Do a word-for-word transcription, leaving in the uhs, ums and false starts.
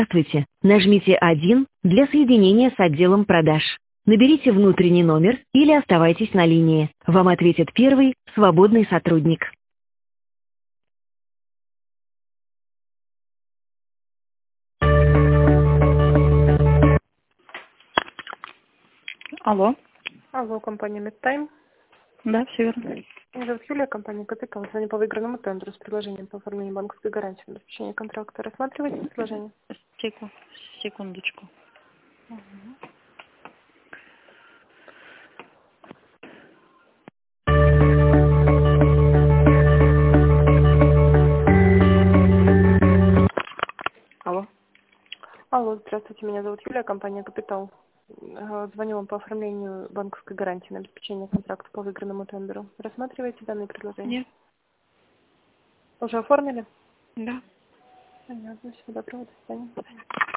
Здравствуйте. Нажмите один для соединения с отделом продаж. Наберите внутренний номер или оставайтесь на линии. Вам ответит первый свободный сотрудник. Алло. Алло, компания Медтайм. Да, все верно. Меня зовут Юлия, компания Капитал. Звоню по выигранному тендеру с предложением по оформлению банковской гарантии на обеспечение контракта. Рассматриваете предложение? Секу- Секундочку. Алло. Алло, здравствуйте, меня зовут Юлия, компания Капитал. Э, Звоню вам по оформлению банковской гарантии на обеспечение контракта по выигранному тендеру. Рассматриваете данные предложения? Нет. Уже оформили? Да. Понятно, всего доброго, до свидания.